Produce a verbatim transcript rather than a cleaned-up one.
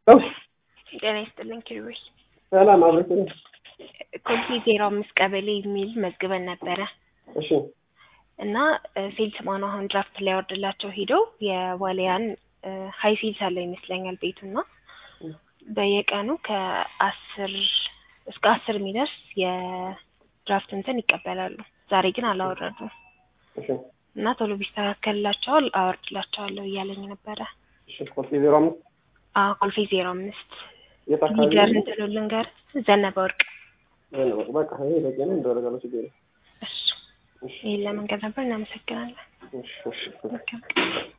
ጤና ይስጥልኝ ኪሩቤል። ሰላም አብረን ኮልፌ ዜሮ አምስት ቀበሌ የሚል መዝግበን ነበረ። እሺ እና ሴልስ ማኑ አሁን ድራፍት ላይ ወርድላቸው ሄደው የዋሊያን ሃይ ሴልስ አለ ይመስለኛል ቤቱና በየቀኑ ከአስር እስከ አስር ሚደርስ የድራፍት እንትን ይቀበላሉ። ዛሬ ግን አላወረዱም። እሺ እና ቶሎ ቢስተካከልላቸው አወርድላቸዋለሁ እያለኝ ነበረ። እሺ ኮልፌ ዜሮ አምስት አዎ ኮልፌ ዜሮ አምስት የታካሪ ሊደር እንትን ልንገር ዘነበ ወርቅ ዘነበ በቃ ይሄ ለገና እንደወረጋለው ሲገኝ እሺ ይሄን ለምን ገነበር እናመሰግናለን። እሺ እሺ